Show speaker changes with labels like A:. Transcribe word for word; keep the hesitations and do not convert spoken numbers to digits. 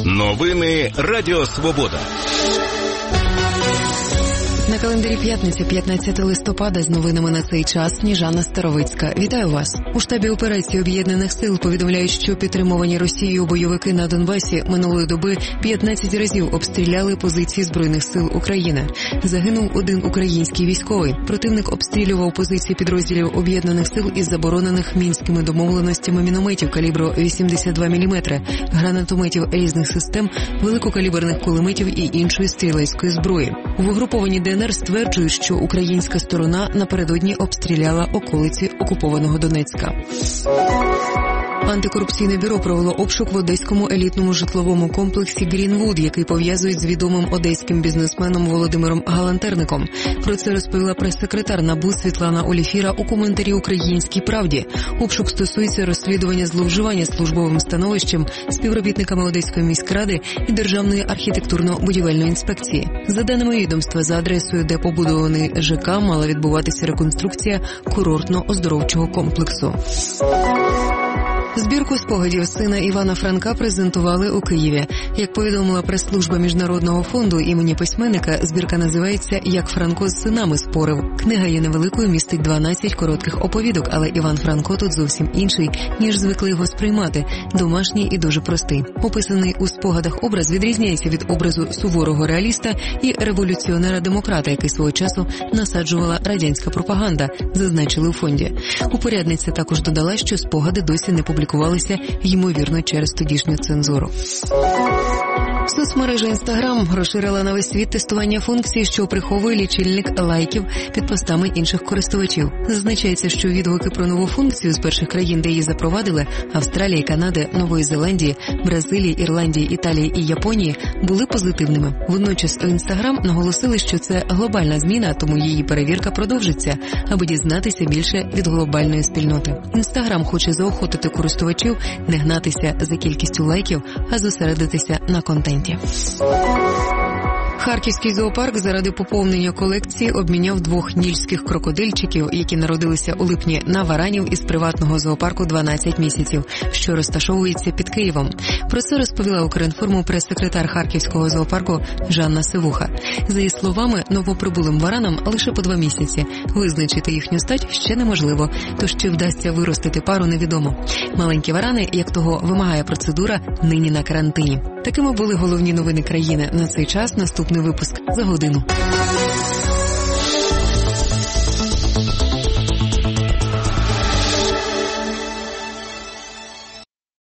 A: Новини Радіо Свобода.
B: На календарі п'ятниця, п'ятнадцятого листопада, з новинами на цей час Сніжана Старовицька. Вітаю вас. У штабі операції Об'єднаних сил повідомляють, що підтримувані Росією бойовики на Донбасі минулої доби п'ятнадцять разів обстріляли позиції Збройних сил України. Загинув один український військовий. Противник обстрілював позиції підрозділів Об'єднаних сил із заборонених мінськими домовленостями мінометів калібру вісімдесят два міліметри, гранатометів різних систем, великокаліберних кулеметів і іншої стрілецької зброї. У угрупованій ДНР стверджують, що українська сторона напередодні обстріляла околиці окупованого Донецька. Антикорупційне бюро провело обшук в одеському елітному житловому комплексі «Грінвуд», який пов'язують з відомим одеським бізнесменом Володимиром Галантерником. Про це розповіла прес-секретар НАБУ Світлана Оліфіра у коментарі «Українській правді». Обшук стосується розслідування зловживання службовим становищем співробітниками Одеської міськради і Державної архітектурно-будівельної інспекції. За даними відомства, за адресою, де побудований ЖК, мала відбуватися реконструкція курортно-оздоровчого комплексу. Збірку спогадів сина Івана Франка презентували у Києві. Як повідомила прес-служба Міжнародного фонду імені письменника, збірка називається «Як Франко з синами спорив». Книга є невеликою, містить дванадцять коротких оповідок, але Іван Франко тут зовсім інший, ніж звикли його сприймати – домашній і дуже простий. Описаний у спогадах образ відрізняється від образу суворого реаліста і революціонера-демократа, який свого часу насаджувала радянська пропаганда, зазначили у фонді. Упорядниця також додала, що спогади досі не публікуються. Публікувалися, ймовірно, через тодішню цензуру. Соцмережа Інстаграм розширила на весь світ тестування функції, що приховує лічильник лайків під постами інших користувачів. Зазначається, що відгуки про нову функцію з перших країн, де її запровадили – Австралії, Канади, Нової Зеландії, Бразилії, Ірландії, Італії і Японії – були позитивними. Водночас у Інстаграм наголосили, що це глобальна зміна, тому її перевірка продовжиться, аби дізнатися більше від глобальної спільноти. Інстаграм хоче заохотити користувачів не гнатися за кількістю лайків, а зосередитися на контенті. Харківський зоопарк заради поповнення колекції обміняв двох нільських крокодильчиків, які народилися у липні, на варанів із приватного зоопарку дванадцять місяців, що розташовується під Києвом. Про це розповіла Укрінформу прес-секретар Харківського зоопарку Жанна Сивуха. За її словами, новоприбулим варанам лише по два місяці. Визначити їхню стать ще неможливо, тож чи вдасться виростити пару, невідомо. Маленькі варани, як того вимагає процедура, нині на карантині. Такими були головні новини країни на цей час. Наступний випуск за годину.